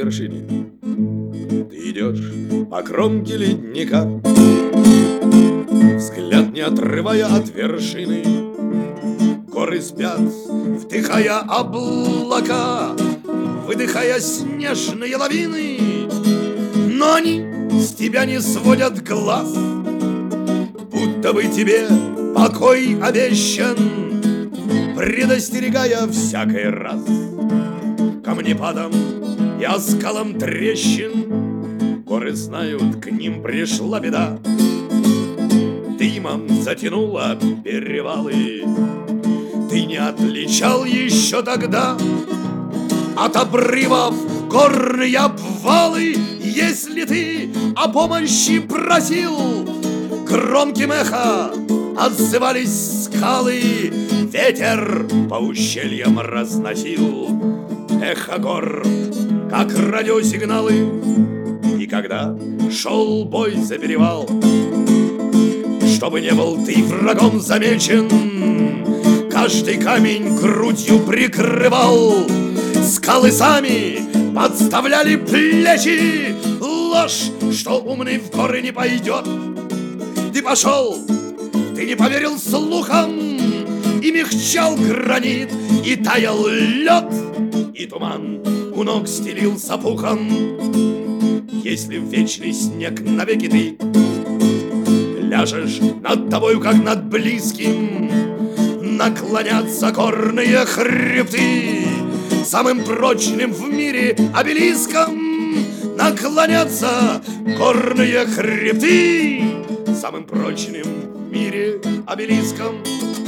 вершине. Ты идешь по кромке ледника, взгляд не отрывая от вершины. Горы спят, вдыхая облака, выдыхая снежные лавины. Но они с тебя не сводят глаз, будто бы тебе покой обещан, предостерегая всякий раз камнепадом и оскалом трещин. Горы знают, к ним пришла беда, дымом затянула перевалы. Ты не отличал еще тогда от обрывов горные обвалы. Если ты о помощи просил, громким эхо отзывались скалы. Ветер по ущельям разносил эхо гор, как радиосигналы. И когда шел бой за перевал, чтобы не был ты врагом замечен, каждый камень грудью прикрывал. Скалы сами подставляли плечи. Ложь, что умный в горы не пойдет. Ты пошел, ты не поверил слухам, и мягчал гранит, и таял лед, и туман у ног стелился пухом. Если в вечный снег навеки ты ляжешь, над тобою, как над близким, наклонятся горные хребты. Самым прочным в мире обелиском наклонятся горные хребты. Самым прочным в мире обелиском